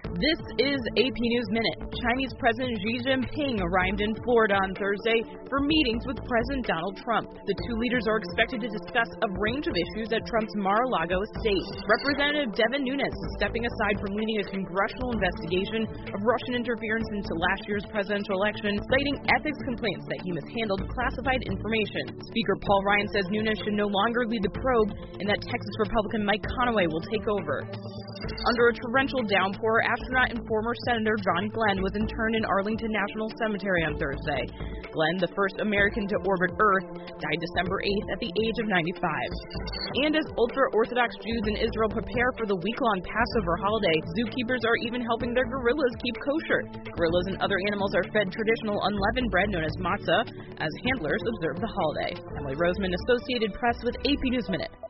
This is AP News Minute. Chinese President Xi Jinping arrived in Florida on Thursday for meetings with President Donald Trump. The two leaders are expected to discuss a range of issues at Trump's Mar-a-Lago estate. Representative Devin Nunes is stepping aside from leading a congressional investigation of Russian interference into last year's presidential election, citing ethics complaints that he mishandled classified information. Speaker Paul Ryan says Nunes should no longer lead the probe and that Texas Republican Mike Conaway will take over. Under a torrential downpour, astronaut and former Senator John Glenn was interned in Arlington National Cemetery on Thursday. Glenn, the first American to orbit Earth, died December 8th at the age of 95. And as ultra-Orthodox Jews in Israel prepare for the week-long Passover holiday, zookeepers are even helping their gorillas keep kosher. Gorillas and other animals are fed traditional unleavened bread known as matzah as handlers observe the holiday. Emily Roseman, Associated Press with AP News Minute.